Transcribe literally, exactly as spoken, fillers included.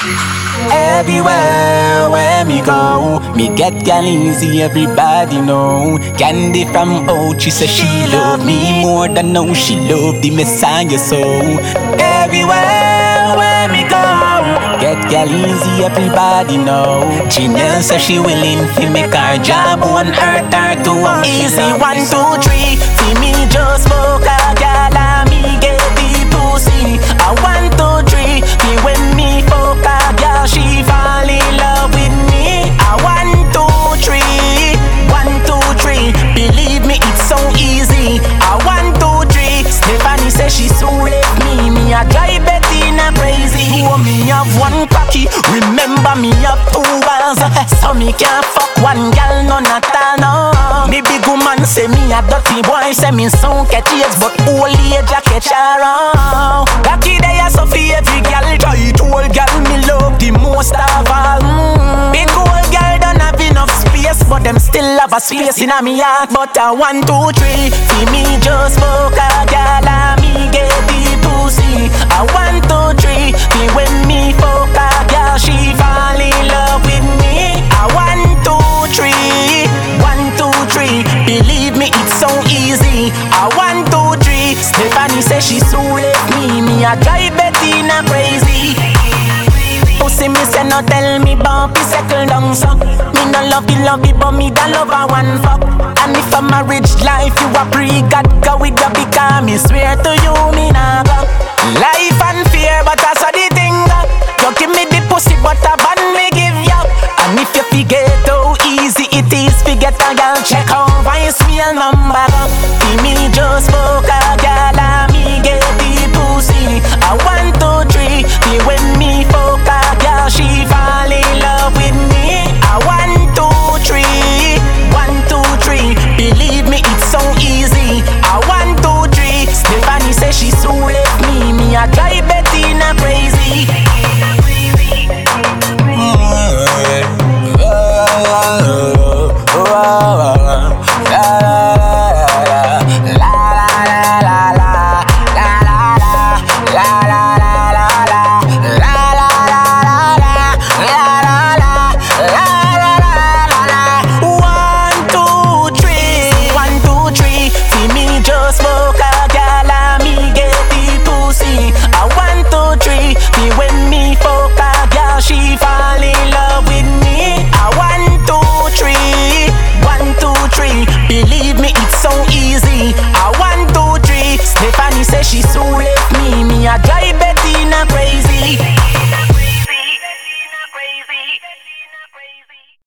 Everywhere where me go, me get gal easy, everybody know. Candy from out, she say she love me more than now she love the Messiah so. Everywhere where me go, get gal easy, everybody know. Janelle say she willing to make her job one earth her to one. Easy one two three, see me just smoke a gal and me get the pussy. I one two three, see when me fuck a gal she fall in love with me. I one two three, one two three, believe me it's so easy. I one two three, Stephanie say she so left me. Me a drive Bettina crazy. Oh, me have one cocky, remember me have two balls. So me can't fuck one gal none at all no. Me big woman say me a dirty boy, say me so catch AIDS, but old age a catch around. Lucky day a so fi every gal try to old gal me love the most of all. Mm. Big old gal don't have enough space, but them still have a space in a me heart. But a one two three, see me just fuck a gal and me get the pussy. A one two three, see when me fuck a gal she fall in love with me. A one two three, one two three, believe me it's so easy. A one two three, Stephanie say she so left me. Me a drive Bettina crazy. Pussy me say no tell me bumpy settle down so. Me no love you love you but me da love a one fuck. And if a marriage life you a pre-God go with the because me swear to you me nah go. Life and fear but as